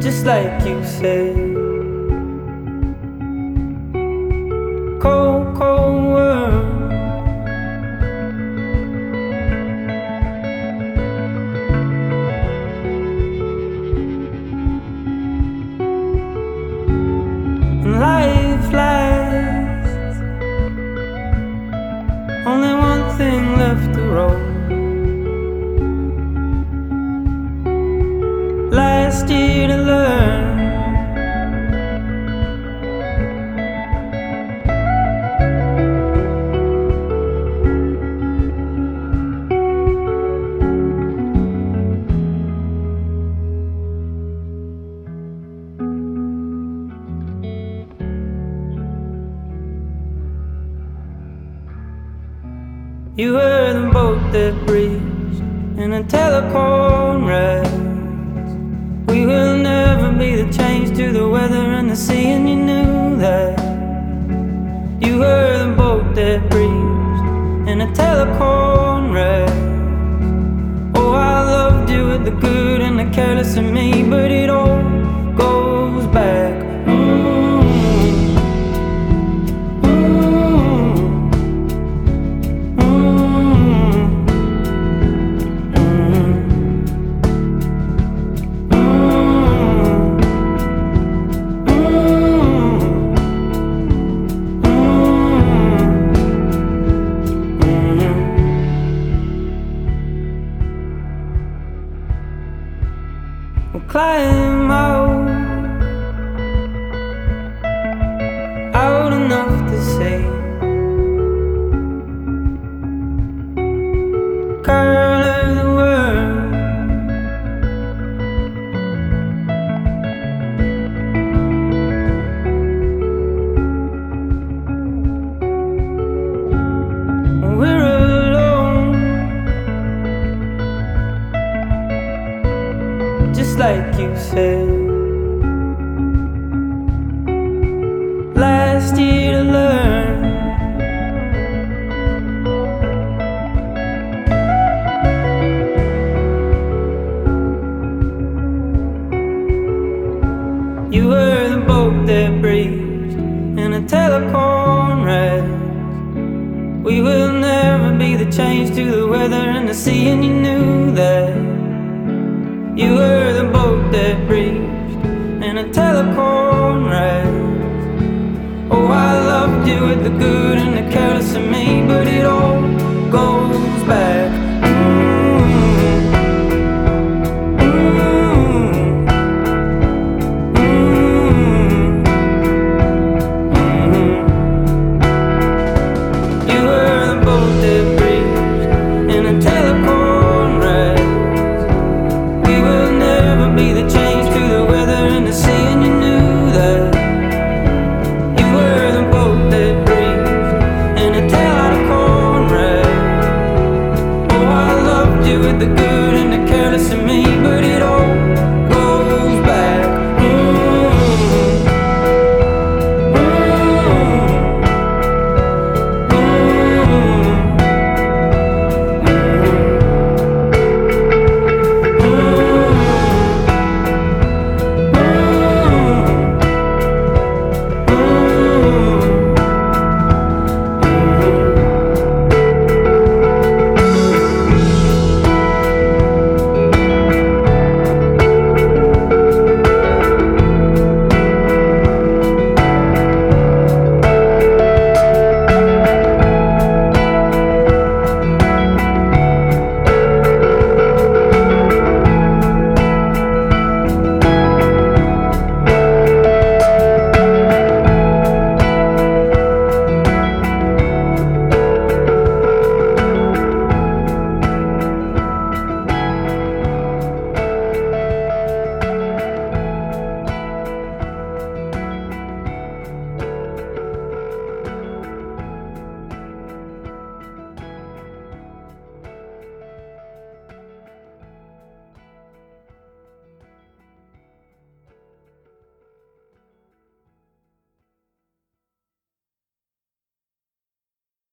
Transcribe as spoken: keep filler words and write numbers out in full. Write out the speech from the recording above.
just like you said. Cold, cold world. And life lasts. Only one thing left to roll. Last year to learn. You were the boat that breached in a telephone rest. We will never be the change to the weather and the sea, and you knew that. You were the boat that breached in a telephone rest. Oh, I loved you with the good and the careless in me, but it all goes back. Mm. We'll climb out, out enough to see. Curl of the world. We're alone, just like you said. Last year to learn. You were the boat that breached in a telephone rest. We will never be the change to the weather and the sea, and you knew that. You were the boat that breached in a telephone rest. Oh, I loved you with the good and the careless.